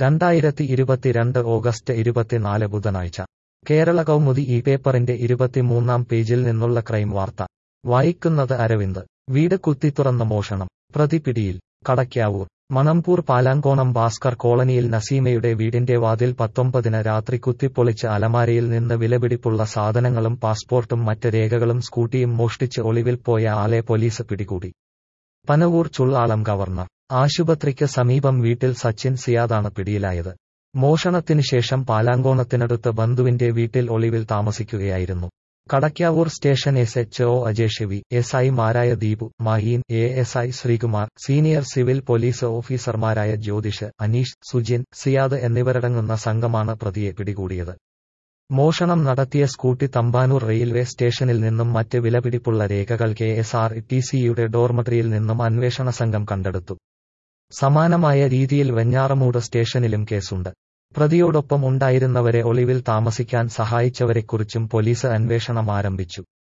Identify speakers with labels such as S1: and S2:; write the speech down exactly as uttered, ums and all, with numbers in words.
S1: രണ്ടായിരത്തി ഇരുപത്തിരണ്ട് ഓഗസ്റ്റ് ഇരുപത്തിനാല് ബുധനാഴ്ച കേരള കൗമുദി ഈ പേപ്പറിന്റെ ഇരുപത്തിമൂന്നാം പേജിൽ നിന്നുള്ള ക്രൈം വാർത്ത വായിക്കുന്നത് അരവിന്ദ്. വീട് കുത്തിത്തുറന്ന മോഷണം, പ്രതി പിടിയിൽ. കടയ്ക്കാവൂർ മണമ്പൂർ പാലാങ്കോണം ഭാസ്കർ കോളനിയിൽ നസീമയുടെ വീടിന്റെ വാതിൽ പത്തൊമ്പതിന് രാത്രി കുത്തിപ്പൊളിച്ച് അലമാരയിൽ നിന്ന് വിലപിടിപ്പുള്ള സാധനങ്ങളും പാസ്പോർട്ടും മറ്റ് രേഖകളും സ്കൂട്ടിയും മോഷ്ടിച്ച് ഒളിവിൽ പോയ ആളെ പോലീസ് പിടികൂടി. പനവൂർ ചുള്ളാളം ഗവർണർ ആശുപത്രിക്ക് സമീപം വീട്ടിൽ സച്ചിൻ സിയാദാണ് പിടിയിലായത്. മോഷണത്തിന് ശേഷം പാലാങ്കോണത്തിനടുത്ത് ബന്ധുവിന്റെ വീട്ടിൽ ഒളിവിൽ താമസിക്കുകയായിരുന്നു. Kadakkavoor station S H O Ajesh V, S I മാരായ Deepu, Maheen, A S I Sreekumar, senior civil police ഓഫീസർമാരായ ജ്യോതിഷ്, അനീഷ്, സുജിൻ, സിയാദ് എന്നിവരടങ്ങുന്ന സംഘമാണ് പ്രതിയെ പിടികൂടിയത്. മോഷണം നടത്തിയ സ്കൂട്ടി തമ്പാനൂർ റെയിൽവേ സ്റ്റേഷനിൽ നിന്നും മറ്റ് വിലപിടിപ്പുള്ള രേഖകൾ കെ എസ് ആർ ടി സിയുടെ ഡോർമെട്രിയിൽ നിന്നും അന്വേഷണ സംഘം കണ്ടെടുത്തു. സമാനമായ രീതിയിൽ വെഞ്ഞാറമൂട് സ്റ്റേഷനിലും കേസുണ്ട്. പ്രതിയോടൊപ്പം ഉണ്ടായിരുന്നവരെ ഒളിവിൽ താമസിക്കാൻ സഹായിച്ചവരെക്കുറിച്ചും പോലീസ് അന്വേഷണം ആരംഭിച്ചു.